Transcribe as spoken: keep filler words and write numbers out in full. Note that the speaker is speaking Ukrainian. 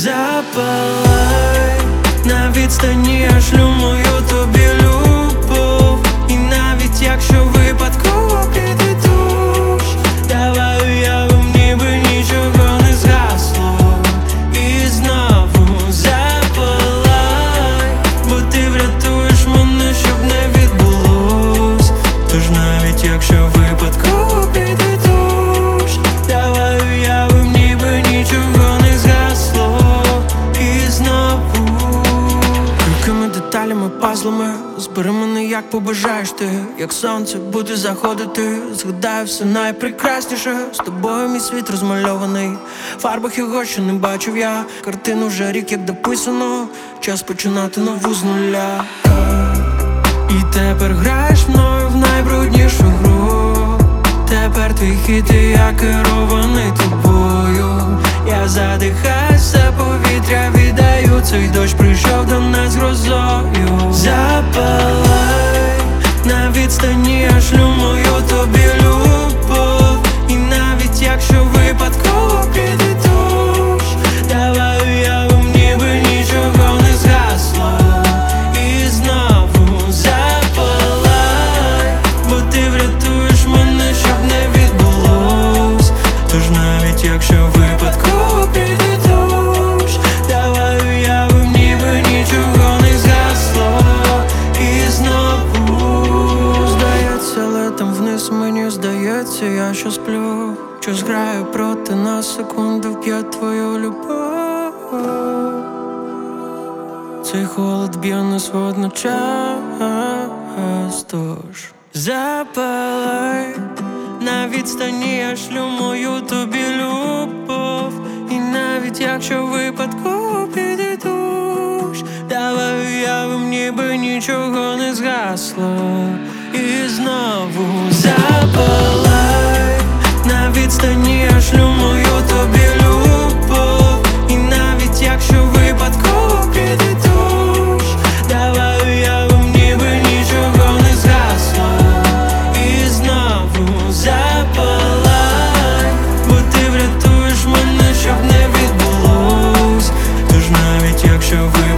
Запалай, на відстані я шлю мою тобі любов. І навіть якщо випадково піде душ, давай уявим, ніби нічого не згасло. І знову запалай, бо ти врятуєш мене, щоб не відбулось. Тож навіть якщо випадково піде душ, давай уявим, ніби нічого не згасло. І знову крихкими деталями, пазлами збери мене, як побажаєш ти. Як сонце буде заходити, згадаю все найпрекрасніше. З тобою мій світ розмальований в фарбах його, що не бачив я. Картину вже рік як дописано, час починати нову з нуля. І тепер граєш мною в найбруднішу гру. Тепер твій хід і я керований тобою. Я задихаюся, повітря віддаю. Цей дощ прийшов до нас грозою. Запалай, на відстані я шлю мою тобі любов. І навіть якщо випадково піде душ, давай уявим, ніби нічого не згасло. І знову запалай, бо ти врятуєш мене, щоб не відбулось. Тож навіть якщо випадково піде душ, давай уявим, ніби нічого не згасло. І знову здається, летом вниз, мені здається, я що сплю. Що зграю проти нас, секунду вб'є твою любов. Цей холод б'є нас водночас. Тож запалай, на відстані я шлю мою тобі любов. І навіть якщо випадково піде душ, давай уявим, ніби нічого не згасло. І знову запалай, на відстані я шлю мою тобі любов. І навіть якщо випадково піде душ, давай уявим, ніби нічого не згасло. І знову запалай, бо ти врятуєш мене, щоб не відбулось. Тож навіть якщо ви